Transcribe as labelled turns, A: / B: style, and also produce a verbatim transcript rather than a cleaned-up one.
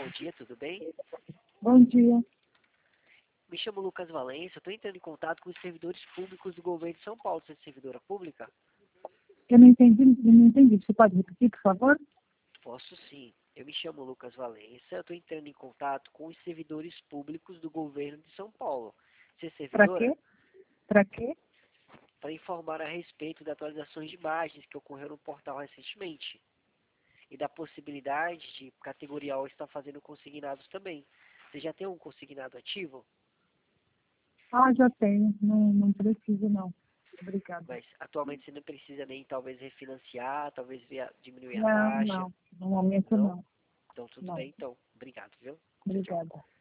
A: bom dia, tudo bem?
B: Bom dia.
A: Me chamo Lucas Valença, estou entrando em contato com os servidores públicos do governo de São Paulo. Você é servidora pública?
B: Eu não entendi, eu não entendi. Você pode repetir, por favor?
A: Posso sim. Eu me chamo Lucas Valença, eu estou entrando em contato com os servidores públicos do governo de São Paulo. Você é
B: Para
A: servidora?
B: quê? Para quê?
A: Para informar a respeito das atualizações de imagens que ocorreram no portal recentemente. E da possibilidade de categoria O estar fazendo consignados também. Você já tem um consignado ativo?
B: Ah, já tenho. Não, não preciso, não. Obrigada.
A: Mas atualmente você não precisa nem talvez refinanciar, talvez via, diminuir a
B: Não,
A: taxa.
B: não. No momento,
A: Não?
B: não.
A: Então tudo
B: Não.
A: bem, então. Obrigado, viu? Tchau, tchau.
B: Obrigada.